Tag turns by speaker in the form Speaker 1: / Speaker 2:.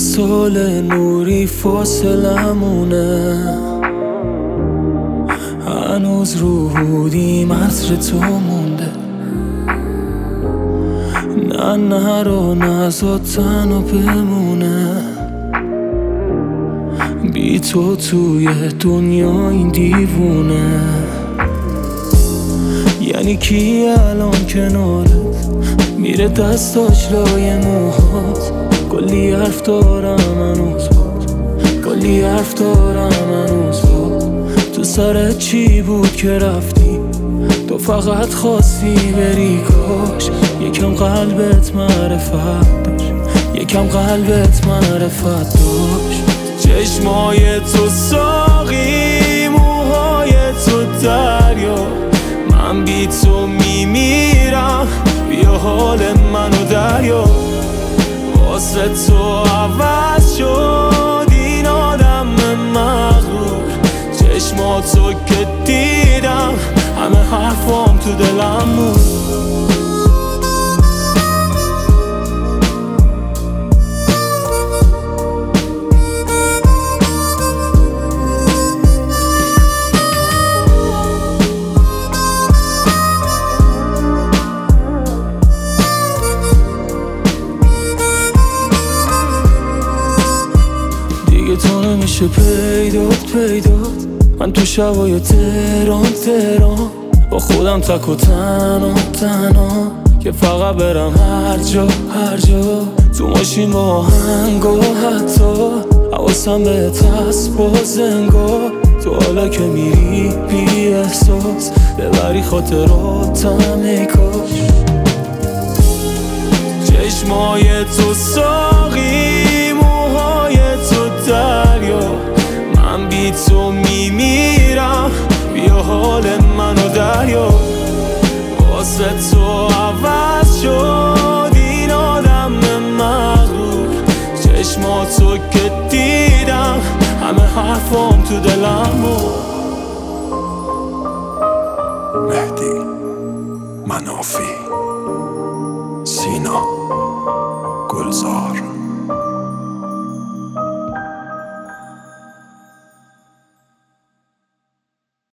Speaker 1: سال نوری فاصلمونه، هنوز رو هودی عطر تو مونده. نه نرو نزاد تنها بمونه، بی تو توی دنیا این دیوونه. یعنی کی الان کنارت میره دستاش لای موهات؟ کلی حرف دارم هنوز بود، کلی حرف دارم هنوز بود. تو سرت چی بود که رفتی؟ تو فقط خواستی بری. کاش یکم قلبت معرفت داشت، یکم قلبت معرفت داشت. چشمای تو ساقی، موهای تو دریا، من بی تو میمیرم، بیا حال منو دریا. واسه تو عوض شد این آدم مغرور، چشماتو که دیدم همه حرفام تو دلم بود. تو نمیشه پیدات من تو شبای تهران با خودم تک و تنها که فقط برم هر جا تو ماشین با آهنگ و حتی حواسم بهت هست باز انگار. تو حالا که میری بی احساس ببری خاطراتم ای کاش. چشمای تو ساقی، موهای تو دریا، من بی تو میمیرم، بیا حال منو دریا. واسه تو عوض شد این آدم مغرور، چشماتو که دیدم همه حرفام تو دلم بود.
Speaker 2: مهدی منافی، سینا گلزار.